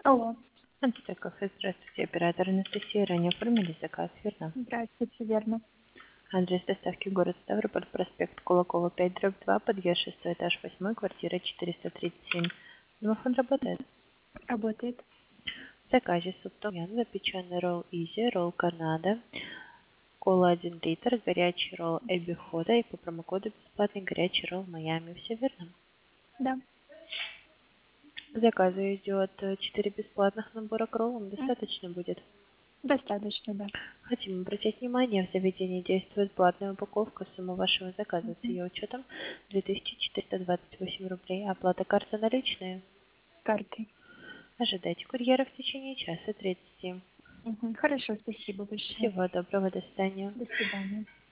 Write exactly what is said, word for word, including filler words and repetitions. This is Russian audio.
Алло, Антитеков, здравствуйте, оператор Анастасия. Ранее оформили заказ, верно? здравствуйте, верно. Адрес доставки город Ставрополь, проспект Кулакова, пять, дробь два, подъезд шестой этаж, восьмой, квартира четыреста тридцать семь. Домофон работает. Работает. В заказе суп том ям, запеченный ролл Изи, ролл Канада, кола один литр, горячий ролл Эбби Хода и по промокоду бесплатный горячий ролл Майами. Все верно? Да. В заказе идет э, четыре бесплатных набора к роллам, М, достаточно будет. Достаточно, да. Хотим обратить внимание, в заведении действует платная упаковка. Сумма вашего заказа с Мгм. ее учетом две тысячи четыреста двадцать восемь рублей. Оплата карты наличные. Картой. Ожидайте курьера в течение часа тридцати. Мгм. Хорошо, спасибо большое. Всего доброго, до свидания. До свидания.